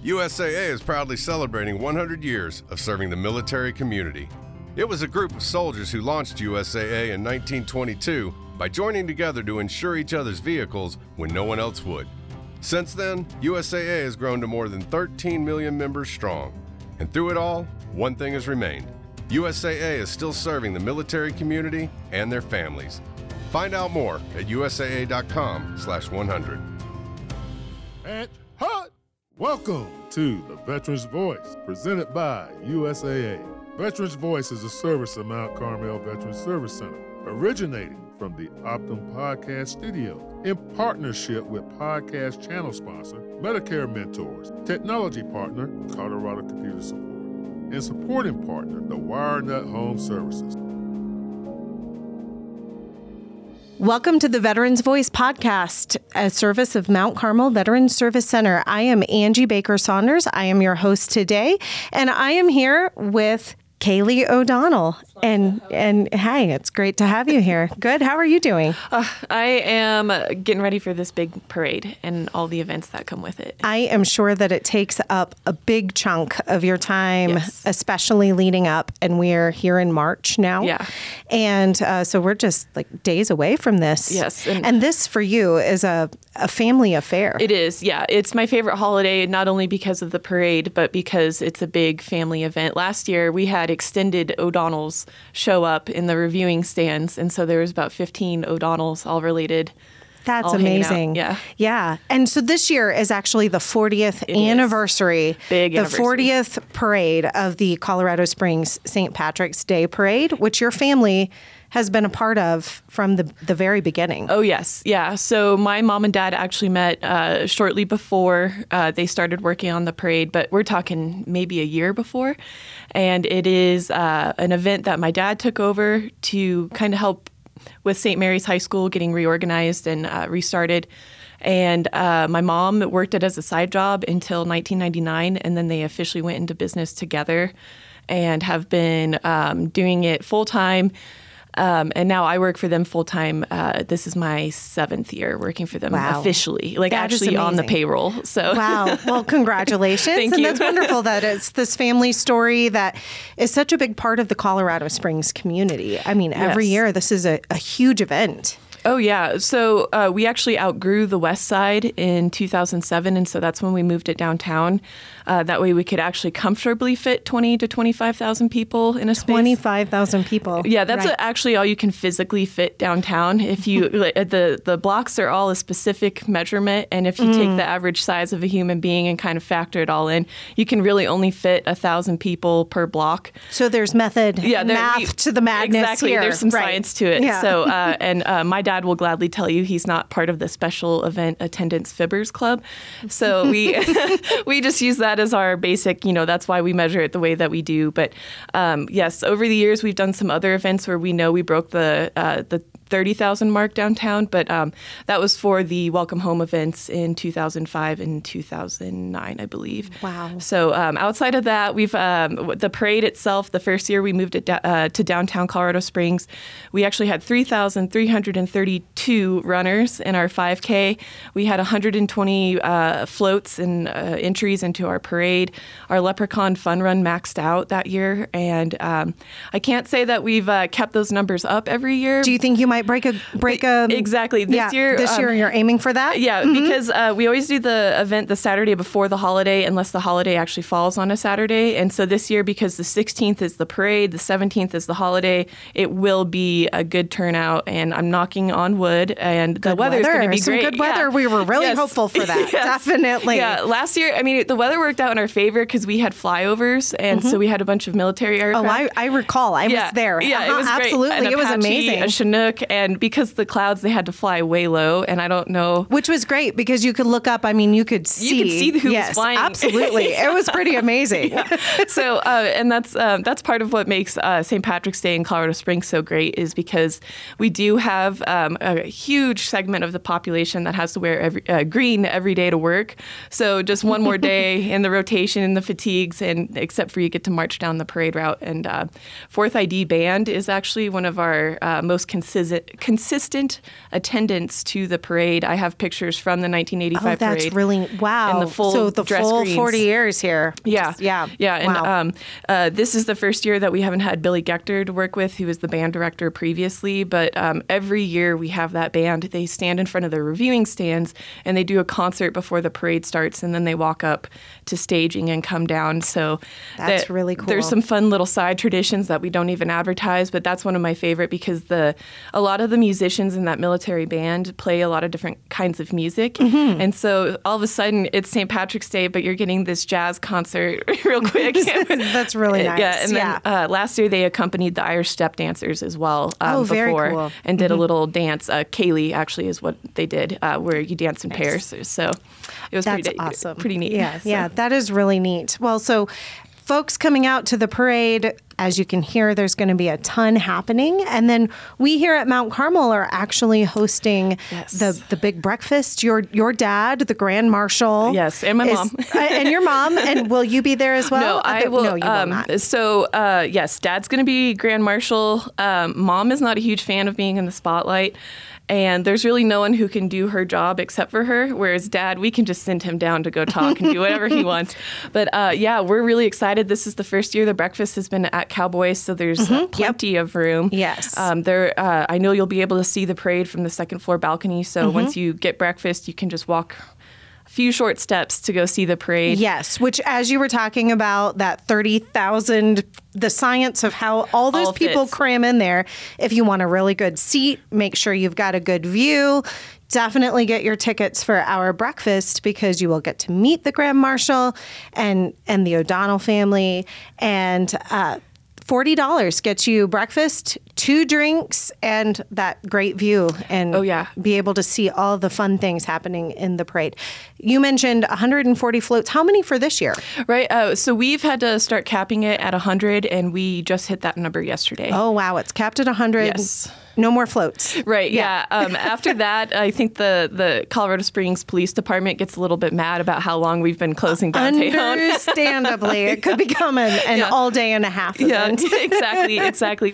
USAA is proudly celebrating 100 years of serving the military community. It was a group of soldiers who launched USAA in 1922 by joining together to insure each other's vehicles when no one else would. Since then, USAA has grown to more than 13 million members strong. And through it all, one thing has remained. USAA is still serving the military community and their families. Find out more at usaa.com/100. And hot! Welcome to the Veterans Voice, presented by USAA. Veterans Voice is a service of Mount Carmel Veterans Service Center, originating from the Optum Podcast Studio in partnership with podcast channel sponsor Medicare Mentors, technology partner Colorado Computer Support, and supporting partner the WireNut Home Services. Welcome to the Veterans Voice podcast, a service of Mount Carmel Veterans Service Center. I am Angie Baker Saunders. I am your host today, and I am here with Kaylee O'Donnell. And hi, it's great to have you here. Good. How are you doing? I am getting ready for this big parade and all the events that come with it. I am sure that it takes up a big chunk of your time, Yes. especially leading up. And we're here in March now. Yeah. And so we're just like days away from this. Yes. And this for you is a family affair. It is, yeah. It's my favorite holiday, not only because of the parade, but because it's a big family event. Last year, we had extended O'Donnells show up in the reviewing stands. And so there was about 15 O'Donnells, all related. That's all hanging out. amazing. Yeah. Yeah. And so this year is actually the 40th anniversary. Big the anniversary. 40th parade of the Colorado Springs St. Patrick's Day Parade, which your family has been a part of from the very beginning. Oh, yes. Yeah. So my mom and dad actually met shortly before they started working on the parade, but we're talking maybe a year before. And it is an event that my dad took over to kind of help with St. Mary's High School getting reorganized and restarted. And my mom worked it as a side job until 1999, and then they officially went into business together and have been doing it full-time. And now I work for them full-time. This is my 7th year working for them officially, like That is actually on the amazing. payroll. So Wow. Well, congratulations. Thank and you. that's wonderful that it's this family story that is such a big part of the Colorado Springs community. I mean, every Yes. year this is a huge event. Oh, yeah. So we actually outgrew the West Side in 2007, and so that's when we moved it downtown. That way we could actually comfortably fit 20 to 25,000 people in a space. 25,000 people. Yeah, that's Right. actually all you can physically fit downtown. If you the blocks are all a specific measurement, and if you take the average size of a human being and kind of factor it all in, you can really only fit 1,000 people per block. So there's math to the madness exactly. here. There's some Right. science to it. Yeah. So, and my dad will gladly tell you he's not part of the special event attendance fibbers club. So we we just use that as our basic. That's why we measure it the way that we do. But yes, over the years we've done some other events where we know we broke the 30,000 mark downtown, but that was for the Welcome Home events in 2005 and 2009, I believe. Wow. So outside of that, we've the parade itself, the first year we moved it to downtown Colorado Springs, we actually had 3,332 runners in our 5K. We had 120 floats and entries into our parade. Our Leprechaun Fun Run maxed out that year, and I can't say that we've kept those numbers up every year. Do you think you might break a Exactly. This year you're aiming for that? Yeah, because we always do the event the Saturday before the holiday, unless the holiday actually falls on a Saturday. And so this year, because the 16th is the parade, the 17th is the holiday, it will be a good turnout. And I'm knocking on wood, and the weather's going to be Some great. good weather. Yeah. We were really Yes. hopeful for that. Yes. Definitely. Yeah, last year, I mean, the weather worked out in our favor because we had flyovers, and so we had a bunch of military aircraft. Oh, I recall. I was there. Yeah, it was great. Absolutely. An It was Apache, amazing. A Chinook, and because the clouds, they had to fly way low, and I don't know. Which was great because you could look up. I mean, you could see. You could see who was yes, flying. Absolutely. It was pretty amazing. So, and that's part of what makes St. Patrick's Day in Colorado Springs so great, is because we do have a huge segment of the population that has to wear green every day to work. So just one more day in the rotation and the fatigues, and except for you get to march down the parade route. And 4th ID Band is actually one of our most consistent consistent attendance to the parade. I have pictures from the 1985 parade. Oh, that's really, wow. And the full so the dress full greens. 40 years here. Yeah. Yeah. And Wow. this is the first year that we haven't had Billy Gechter to work with, who was the band director previously. But every year we have that band. They stand in front of the reviewing stands and they do a concert before the parade starts, and then they walk up to staging and come down. So That's really cool. There's some fun little side traditions that we don't even advertise, but that's one of my favorite because a lot of the musicians in that military band play a lot of different kinds of music. Mm-hmm. And so all of a sudden it's St. Patrick's Day, but you're getting this jazz concert real quick. That's really nice. Yeah, and then last year they accompanied the Irish step dancers as well. Very before, cool. And did a little dance. Kaylee actually is what they did, where you dance in pairs. So it was That's awesome. pretty neat. Yeah, that is really neat. Well, so folks coming out to the parade, as you can hear, there's going to be a ton happening. And then we here at Mount Carmel are actually hosting the big breakfast. Your dad, the Grand Marshal. Yes, and my mom. And your mom. And will you be there as well? No, I will. No, you will not. So, yes, Dad's going to be Grand Marshal. Mom is not a huge fan of being in the spotlight. And there's really no one who can do her job except for her, whereas Dad, we can just send him down to go talk and do whatever he wants. But yeah, we're really excited. This is the first year the breakfast has been at Cowboys, so there's plenty of room. Yes. I know you'll be able to see the parade from the second floor balcony, so once you get breakfast, you can just walk few short steps to go see the parade. Yes, which as you were talking about that 30,000, the science of how all those people cram in there. If you want a really good seat, make sure you've got a good view. Definitely get your tickets for our breakfast because you will get to meet the Grand Marshal and the O'Donnell family. And $40 gets you breakfast, 2 drinks, and that great view. And be able to see all the fun things happening in the parade. You mentioned 140 floats. How many for this year? Right. So we've had to start capping it at 100, and we just hit that number yesterday. Oh, wow. It's capped at 100. Yes. No more floats. Right. Yeah. After that, I think the Colorado Springs Police Department gets a little bit mad about how long we've been closing downtown. Understandably. It could become an all day and a half event. Yeah, exactly.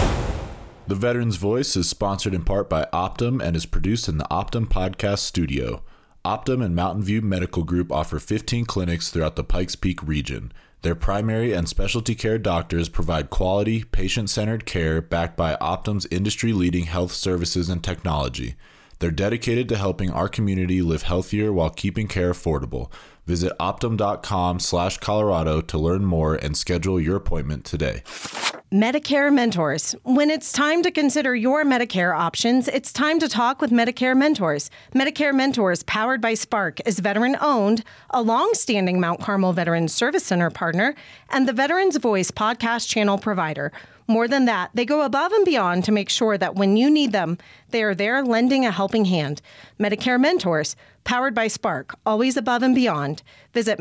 The Veterans Voice is sponsored in part by Optum and is produced in the Optum Podcast Studio. Optum and Mountain View Medical Group offer 15 clinics throughout the Pikes Peak region. Their primary and specialty care doctors provide quality, patient-centered care backed by Optum's industry-leading health services and technology. They're dedicated to helping our community live healthier while keeping care affordable. Visit optum.com/Colorado to learn more and schedule your appointment today. Medicare Mentors. When it's time to consider your Medicare options, it's time to talk with Medicare Mentors. Medicare Mentors, powered by Spark, is veteran-owned, a long-standing Mount Carmel Veterans Service Center partner, and the Veterans Voice podcast channel provider. More than that, they go above and beyond to make sure that when you need them, they are there lending a helping hand. Medicare Mentors, powered by Spark, always above and beyond. Visit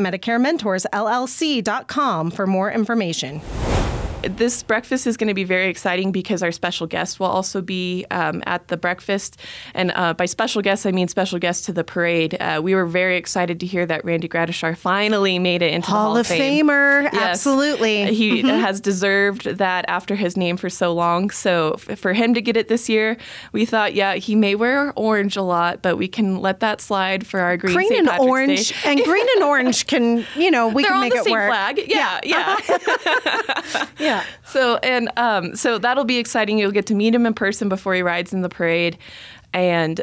MedicareMentorsLLC.com for more information. This breakfast is going to be very exciting because our special guest will also be at the breakfast. And by special guests, I mean special guests to the parade. We were very excited to hear that Randy Gradishar finally made it into the Hall of Fame. Famer. Yes. Absolutely. He has deserved that after his name for so long. So for him to get it this year, we thought, he may wear orange a lot, but we can let that slide for our green St. and Patrick's orange. Day. And green and orange can, we They're can make it work. They're on the same flag. Yeah. Yeah. So that'll be exciting. You'll get to meet him in person before he rides in the parade, and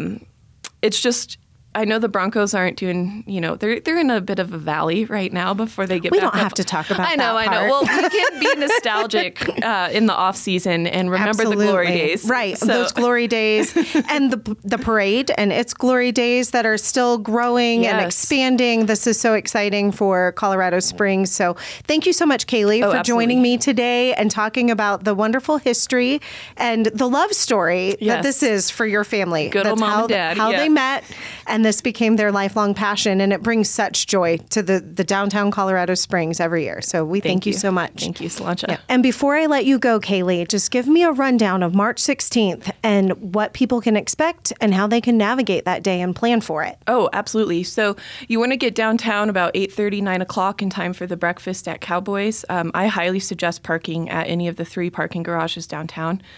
it's just. I know the Broncos aren't doing, they're in a bit of a valley right now before they get back up. We don't have to talk about that I know. Well, we can be nostalgic in the off season and remember the glory days. Right. Those glory days and the parade and its glory days that are still growing and expanding. This is so exciting for Colorado Springs. So thank you so much, Kaylee, for joining me today and talking about the wonderful history and the love story that this is for your family. Good old mom and dad. How they met, and this became their lifelong passion, and it brings such joy to the downtown Colorado Springs every year. So we thank you so much. Thank you, Solancha. Yeah. And before I let you go, Kaylee, just give me a rundown of March 16th and what people can expect and how they can navigate that day and plan for it. Oh, absolutely. So you want to get downtown about 8:30, 9 o'clock in time for the breakfast at Cowboys. I highly suggest parking at any of the 3 parking garages downtown.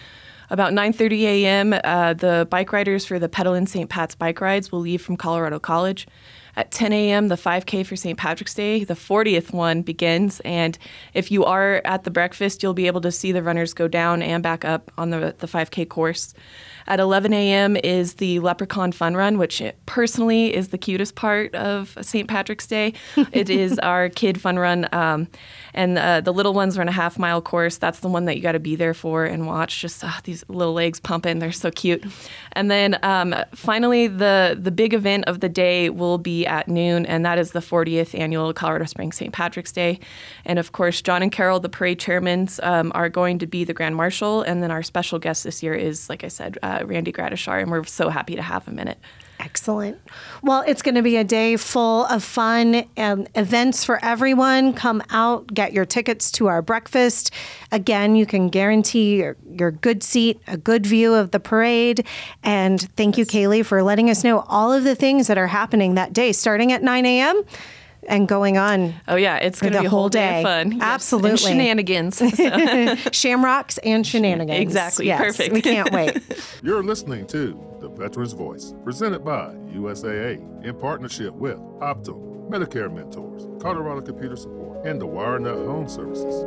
About 9:30 a.m., the bike riders for the Pedal in St. Pat's bike rides will leave from Colorado College. At 10 a.m., the 5K for St. Patrick's Day, the 40th one, begins. And if you are at the breakfast, you'll be able to see the runners go down and back up on the 5K course. At 11 a.m. is the Leprechaun Fun Run, which personally is the cutest part of St. Patrick's Day. It is our kid fun run. And the little ones run a half-mile course. That's the one that you got to be there for and watch. Just these little legs pumping. They're so cute. And then finally, the big event of the day will be at noon, and that is the 40th annual Colorado Springs St. Patrick's Day. And of course, John and Carol, the parade chairmen, are going to be the Grand Marshal. And then our special guest this year is, like I said, Randy Gradishar, and we're so happy to have him in it. Excellent. Well, it's going to be a day full of fun and events for everyone. Come out, get your tickets to our breakfast. Again, you can guarantee your good seat, a good view of the parade. And thank you, Kaylee, for letting us know all of the things that are happening that day, starting at 9 a.m. and going on. Oh, yeah. It's going to be a whole day of fun. Yes. Absolutely. And shenanigans. So. Shamrocks and shenanigans. Exactly. Yes, perfect. We can't wait. You're listening to The Veterans Voice, presented by USAA in partnership with Optum, Medicare Mentors, Colorado Computer Support, and the WireNut Home Services.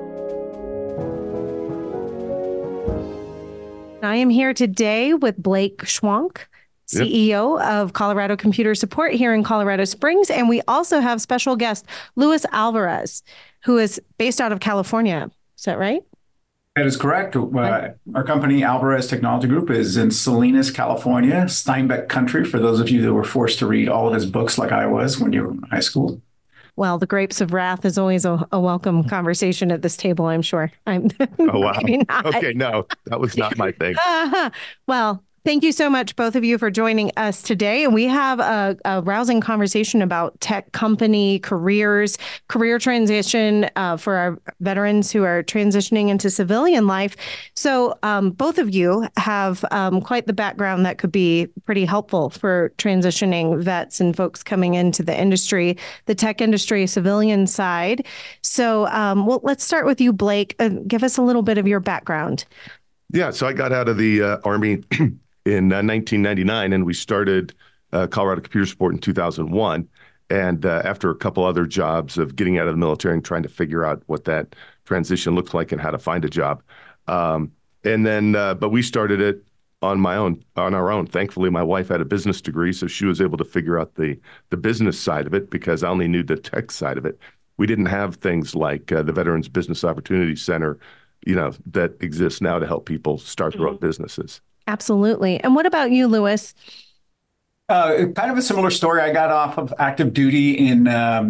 I am here today with Blake Schwank, CEO of Colorado Computer Support here in Colorado Springs. And we also have special guest Luis Alvarez, who is based out of California. Is that right? That is correct. Our company, Alvarez Technology Group, is in Salinas, California, Steinbeck country, for those of you that were forced to read all of his books like I was when you were in high school. Well, the grapes of wrath is always a welcome conversation at this table, I'm sure. Oh, wow. Okay, no, that was not my thing. Well, thank you so much, both of you, for joining us today. And we have a rousing conversation about tech company careers, career transition for our veterans who are transitioning into civilian life. So both of you have quite the background that could be pretty helpful for transitioning vets and folks coming into the industry, the tech industry, civilian side. So let's start with you, Blake. Give us a little bit of your background. Yeah, so I got out of the Army in 1999, and we started Colorado Computer Support in 2001. And after a couple other jobs of getting out of the military and trying to figure out what that transition looked like and how to find a job. But we started it on our own. Thankfully, my wife had a business degree, so she was able to figure out the business side of it because I only knew the tech side of it. We didn't have things like the Veterans Business Opportunity Center, that exists now to help people start their own businesses. Absolutely. And what about you, Luis? Kind of a similar story. I got off of active duty in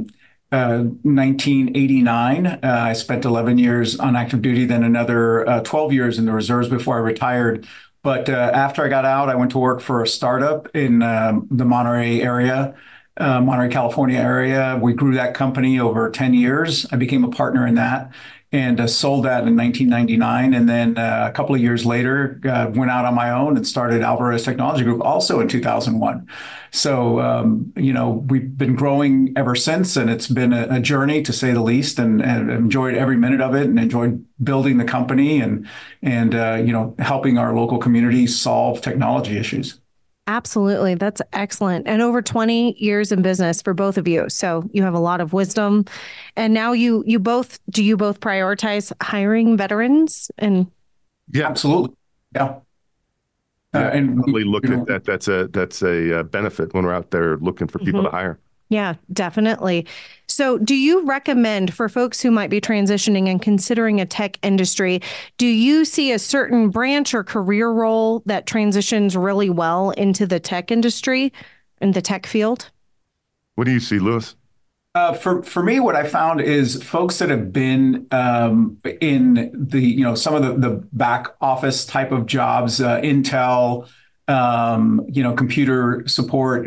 1989. I spent 11 years on active duty, then another 12 years in the reserves before I retired. But after I got out, I went to work for a startup in the Monterey area, Monterey, California area. We grew that company over 10 years. I became a partner in that and sold that in 1999. And then a couple of years later, went out on my own and started Alvarez Technology Group also in 2001. So, we've been growing ever since, and it's been a journey to say the least, and enjoyed every minute of it and enjoyed building the company and helping our local communities solve technology issues. Absolutely. That's excellent. And over 20 years in business for both of you. So you have a lot of wisdom. And now do you both prioritize hiring veterans? And yeah, absolutely. Yeah. And we look at that. That's a benefit when we're out there looking for people to hire. Yeah, definitely. So do you recommend for folks who might be transitioning and considering a tech industry, do you see a certain branch or career role that transitions really well into the tech industry, in the tech field? What do you see, Luis? For me, what I found is folks that have been in the, some of the back office type of jobs, Intel, computer support,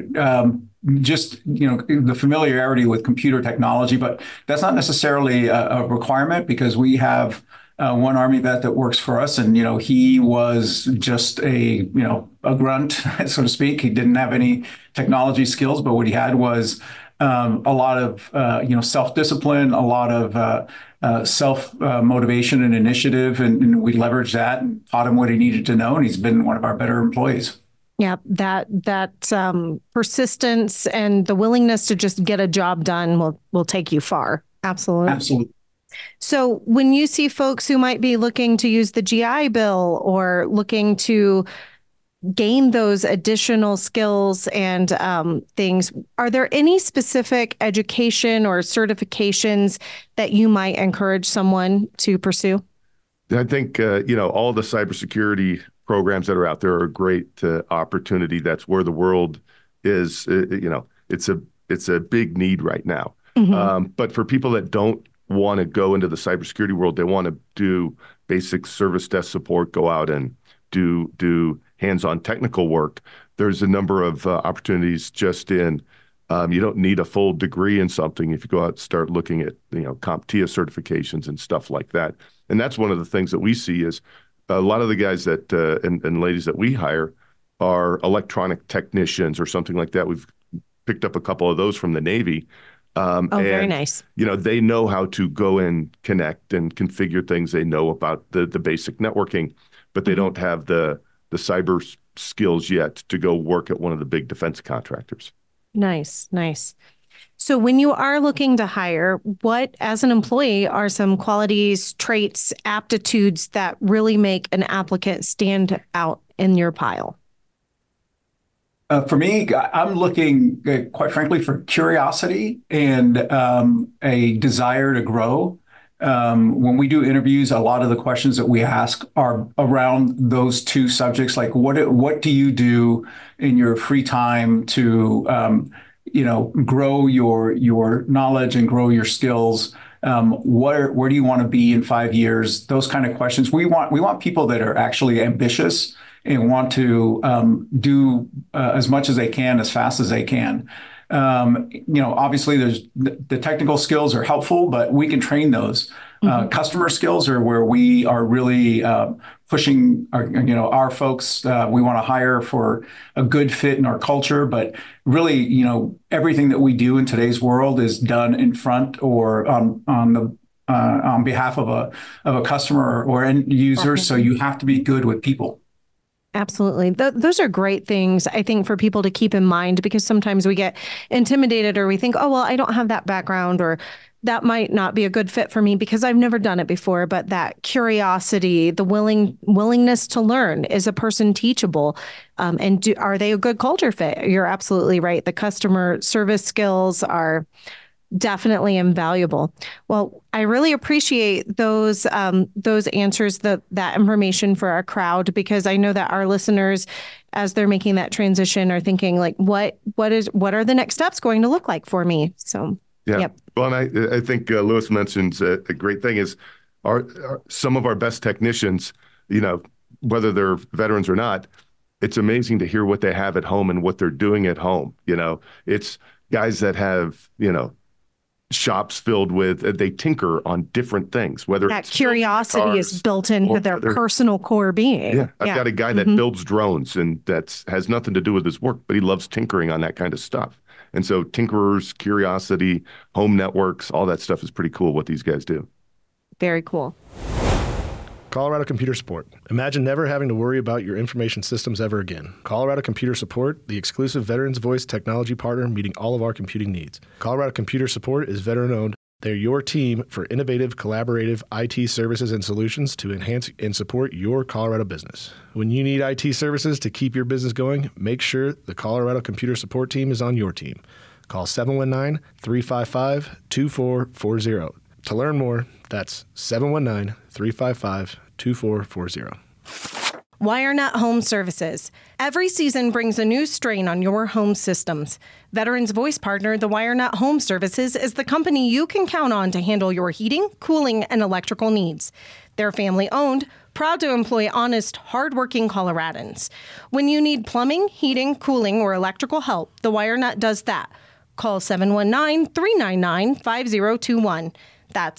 the familiarity with computer technology, but that's not necessarily a requirement because we have one Army vet that works for us, and he was just a grunt, so to speak. He didn't have any technology skills, but what he had was a lot of self-discipline, a lot of self-motivation and initiative, and we leveraged that and taught him what he needed to know, and he's been one of our better employees. Yeah, that persistence and the willingness to just get a job done will take you far. Absolutely. Absolutely. So when you see folks who might be looking to use the GI Bill or looking to gain those additional skills and things, are there any specific education or certifications that you might encourage someone to pursue? I think, all the cybersecurity programs that are out there are a great opportunity. That's where the world is. It's a big need right now. Mm-hmm. But for people that don't want to go into the cybersecurity world, they want to do basic service desk support, go out and do hands-on technical work. There's a number of opportunities just in, you don't need a full degree in something if you go out and start looking at, CompTIA certifications and stuff like that. And that's one of the things that we see is a lot of the guys that and ladies that we hire are electronic technicians or something like that. We've picked up a couple of those from the Navy. Very nice. They know how to go and connect and configure things. They know about the basic networking, but they don't have the cyber skills yet to go work at one of the big defense contractors. Nice. So when you are looking to hire, what, as an employee, are some qualities, traits, aptitudes that really make an applicant stand out in your pile? For me, I'm looking, quite frankly, for curiosity and a desire to grow. When we do interviews, a lot of the questions that we ask are around those two subjects, like what do you do in your free time to grow your knowledge and grow your skills? Where do you want to be in 5 years? Those kind of questions. We want people that are actually ambitious and want to do as much as they can, as fast as they can. Obviously there's the technical skills are helpful, but we can train those. Mm-hmm. Customer skills are where we are really pushing our folks. We want to hire for a good fit in our culture, but really, everything that we do in today's world is done in front or on behalf of a customer or end user. Okay. So you have to be good with people. Absolutely. Those are great things, I think, for people to keep in mind, because sometimes we get intimidated or we think, oh, well, I don't have that background, or that might not be a good fit for me because I've never done it before. But that curiosity, the willingness to learn, is a person teachable? Are they a good culture fit? You're absolutely right. The customer service skills are definitely invaluable. Well, I really appreciate those answers, that information for our crowd, because I know that our listeners, as they're making that transition, are thinking like, what are the next steps going to look like for me? So, yeah. Yep. Well, and I think Lewis mentions a great thing is some of our best technicians, whether they're veterans or not, it's amazing to hear what they have at home and what they're doing at home. It's guys that have, shops filled with, they tinker on different things, whether that curiosity is built into their personal core being. Yeah. I've got a guy that builds drones, and that has nothing to do with his work, but he loves tinkering on that kind of stuff. And so tinkerers, curiosity, home networks, all that stuff is pretty cool what these guys do. Very cool. Colorado Computer Support. Imagine never having to worry about your information systems ever again. Colorado Computer Support, the exclusive Veterans Voice technology partner meeting all of our computing needs. Colorado Computer Support is veteran-owned. They're your team for innovative, collaborative IT services and solutions to enhance and support your Colorado business. When you need IT services to keep your business going, make sure the Colorado Computer Support team is on your team. Call 719-355-2440. To learn more, that's 719-355-2440. WireNut Home Services. Every season brings a new strain on your home systems. Veterans Voice partner, the WireNut Home Services, is the company you can count on to handle your heating, cooling, and electrical needs. They're family-owned, proud to employ honest, hardworking Coloradans. When you need plumbing, heating, cooling, or electrical help, the WireNut does that. Call 719-399-5021. That's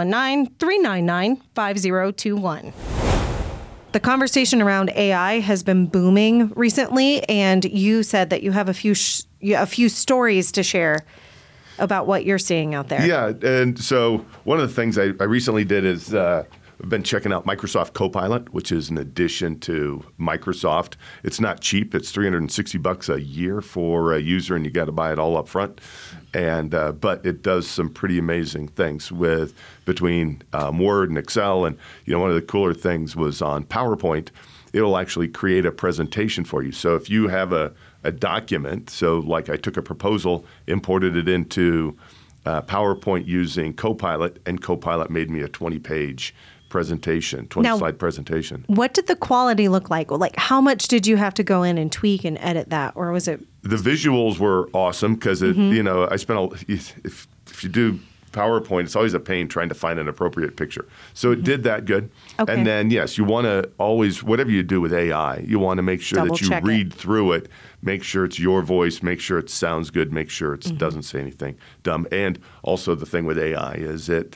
719-399-5021. The conversation around AI has been booming recently, and you said that you have a few stories to share about what you're seeing out there. Yeah, and so one of the things I recently did is I've been checking out Microsoft Copilot, which is an addition to Microsoft. It's not cheap. It's $360 a year for a user, and you got to buy it all up front. And but it does some pretty amazing things between Word and Excel. And one of the cooler things was on PowerPoint. It'll actually create a presentation for you. So if you have a document, so like I took a proposal, imported it into PowerPoint using Copilot, and Copilot made me a 20-page presentation, 20-slide presentation. What did the quality look like? Like, how much did you have to go in and tweak and edit that, or was it? The visuals were awesome because I spent if you do PowerPoint, it's always a pain trying to find an appropriate picture. So it did that good. Okay. And then, yes, you want to always, whatever you do with AI, you want to make sure that you read through it, make sure it's your voice, make sure it sounds good, make sure it doesn't say anything dumb. And also the thing with AI is it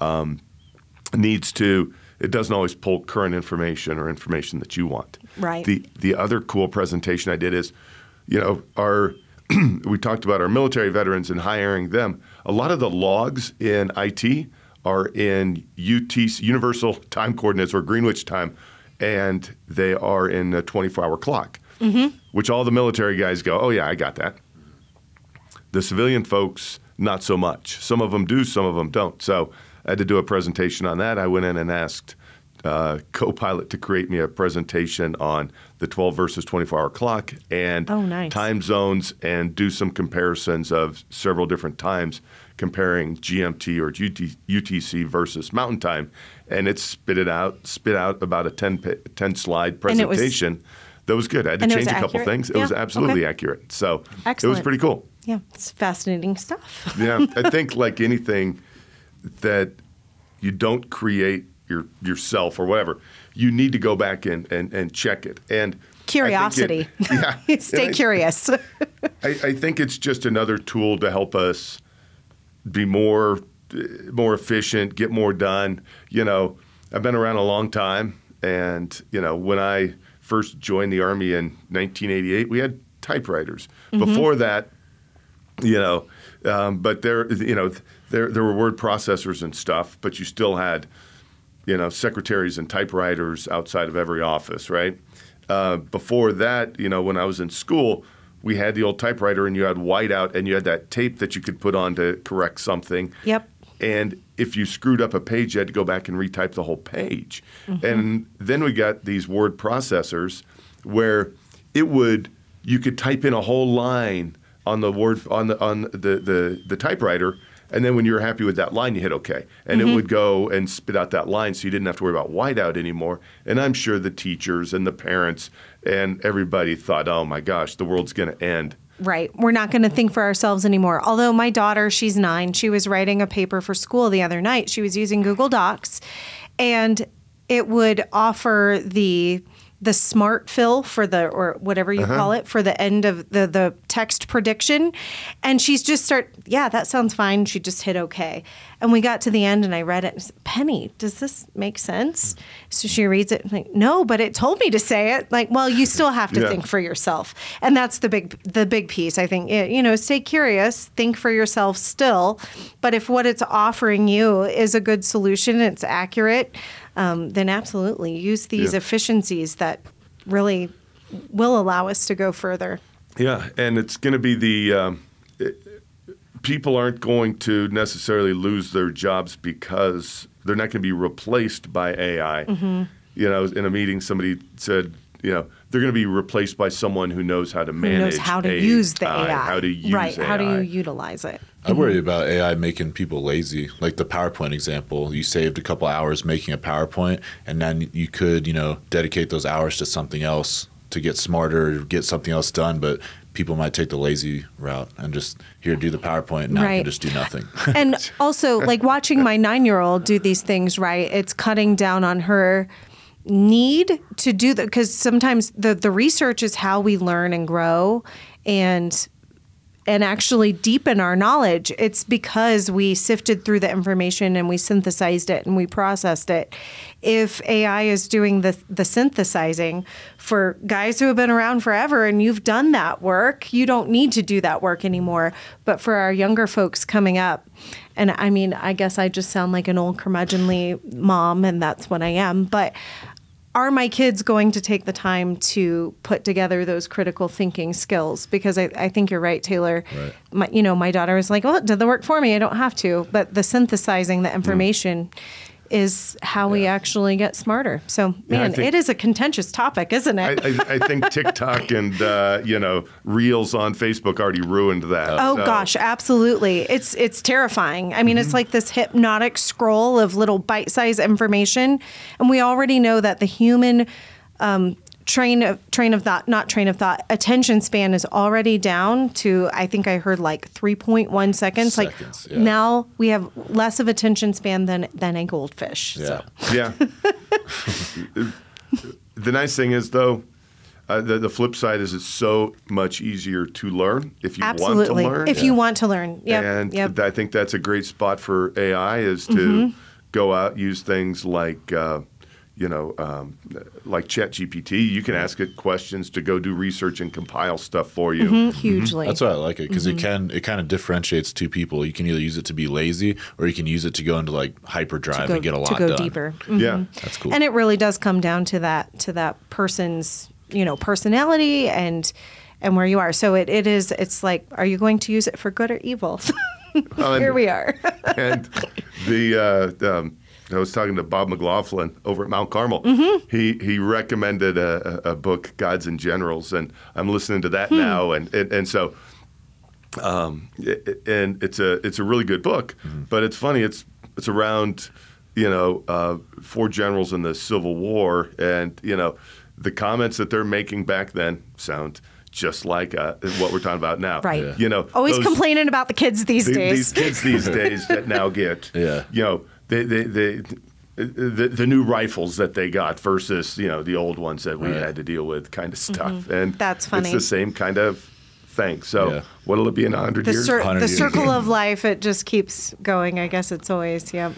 it doesn't always pull current information or information that you want. Right. The other cool presentation I did is, we talked about our military veterans and hiring them. A lot of the logs in IT are in UTC, Universal Time Coordinates, or Greenwich time, and they are in a 24-hour clock, which all the military guys go, oh, yeah, I got that. The civilian folks, not so much. Some of them do, some of them don't. So I had to do a presentation on that. I went in and asked Copilot to create me a presentation on the 12 versus 24-hour clock and time zones, and do some comparisons of several different times, comparing GMT or UTC versus Mountain Time, and it spit out about a 10-slide presentation. That was good. I had to change a couple things. It was absolutely accurate. So Excellent. It was pretty cool. Yeah, it's fascinating stuff. Yeah, I think like anything that you don't create yourself or whatever, you need to go back and check it. And curiosity. Stay curious. I think it's just another tool to help us be more efficient, get more done. I've been around a long time, and when I first joined the Army in 1988, we had typewriters. Before that, but there were word processors and stuff, but you still had secretaries and typewriters outside of every office, right? Before that, when I was in school, we had the old typewriter, and you had whiteout, and you had that tape that you could put on to correct something. Yep. And if you screwed up a page, you had to go back and retype the whole page. And then we got these word processors where you could type in a whole line on the word on the typewriter. And then when you were happy with that line, you hit OK. And it would go and spit out that line, so you didn't have to worry about whiteout anymore. And I'm sure the teachers and the parents and everybody thought, oh, my gosh, the world's going to end. Right. We're not going to think for ourselves anymore. Although my daughter, she's 9, she was writing a paper for school the other night. She was using Google Docs, and it would offer the smart fill for or whatever you call it, for the end of the text prediction. And she's just that sounds fine. She just hit OK. And we got to the end, and I read it and said, Penny, does this make sense? So she reads it, like, no, but it told me to say it. Like, well, you still have to think for yourself. And that's the big piece, I think. Stay curious, think for yourself still. But if what it's offering you is a good solution, it's accurate, then absolutely use these efficiencies that really will allow us to go further. Yeah, and it's going to be people aren't going to necessarily lose their jobs because they're not going to be replaced by AI. In a meeting, somebody said, they're going to be replaced by someone who knows how to manage AI, how to use the AI. How to use AI. How do you utilize it? I worry about AI making people lazy. Like the PowerPoint example, you saved a couple hours making a PowerPoint, and then you could, dedicate those hours to something else to get smarter, get something else done. But people might take the lazy route and just do the PowerPoint, and now I can just do nothing. And also, like watching my 9-year-old do these things, right? It's cutting down on her need to do that, because sometimes the research is how we learn and grow, and and actually deepen our knowledge. It's because we sifted through the information and we synthesized it and we processed it. If AI is doing the synthesizing for guys who have been around forever and you've done that work, you don't need to do that work anymore. But for our younger folks coming up, and I mean, I guess I just sound like an old curmudgeonly mom, and that's what I am, but are my kids going to take the time to put together those critical thinking skills? Because I think you're right, Taylor. Right. My daughter was like, well, it did the work for me. I don't have to. But the synthesizing the information is how we actually get smarter. So, man, it is a contentious topic, isn't it? I think TikTok and, Reels on Facebook already ruined that. Oh, gosh, absolutely. It's terrifying. I mean, it's like this hypnotic scroll of little bite-sized information. And we already know that the human attention span is already down to, I think I heard like 3.1 seconds. Now we have less of attention span than a goldfish. Yeah. So. Yeah. The nice thing is, though, the flip side is it's so much easier to learn if you want to learn. If you want to learn. Yep. And I think that's a great spot for AI is to go out, use things like like ChatGPT. You can ask it questions to go do research and compile stuff for you. Hugely. That's why I like it, because it kind of differentiates two people. You can either use it to be lazy, or you can use it to go into like hyperdrive and get a lot done. To go deeper. Yeah, that's cool. And it really does come down to that person's personality and where you are. So it's like, are you going to use it for good or evil? Here we are. And I was talking to Bob McLaughlin over at Mount Carmel. He recommended a book, Gods and Generals, and I'm listening to that now. And so it's a really good book. But it's funny. It's around 4 generals in the Civil War, and the comments that they're making back then sound just like what we're talking about now. Right. Always complaining about the kids these days. These kids these days that now get the new rifles that they got versus the old ones that we had to deal with, kind of stuff. And that's funny. It's the same kind of thing. So what'll it be in 100 years? The circle of life, it just keeps going. I guess it's always And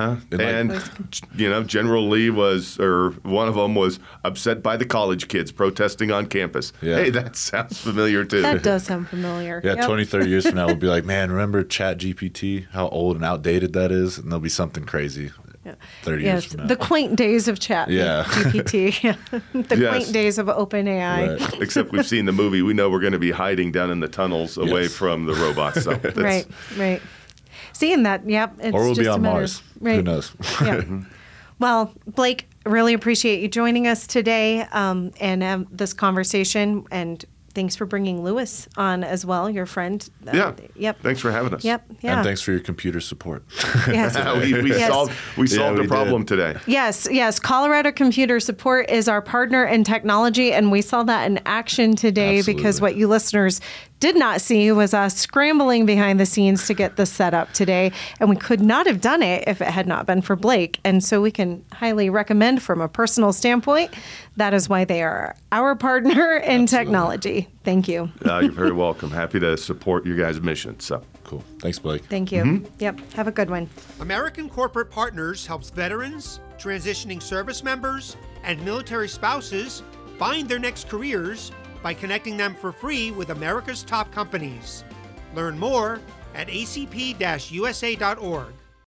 General Lee one of them was upset by the college kids protesting on campus. Hey, that sounds familiar too. That does sound familiar. 20, 30 years from now, we'll be like, man, remember ChatGPT? How old and outdated that is? And there'll be something crazy. 30 years from now. The quaint days of GPT. Quaint days of OpenAI. Right. Except we've seen the movie. We know we're going to be hiding down in the tunnels away from the robots. So right. Seeing that, it's or we'll just be on a matter. Mars. Right. Who knows? Well, Blake, really appreciate you joining us today and this conversation. And thanks for bringing Lewis on as well, your friend. Thanks for having us. And thanks for your computer support. Yes. We solved a problem today. Yes. Colorado Computer Support is our partner in technology, and we saw that in action today. Absolutely. Because what you listeners did not see was us scrambling behind the scenes to get this set up today, and we could not have done it if it had not been for Blake. And so we can highly recommend from a personal standpoint. That is why they are our partner in technology. Thank you. You're very welcome. Happy to support your guys' mission. So cool. Thanks, Blake. Thank you. Yep. Have a good one. American Corporate Partners helps veterans, transitioning service members, and military spouses find their next careers by connecting them for free with America's top companies. Learn more at acp-usa.org.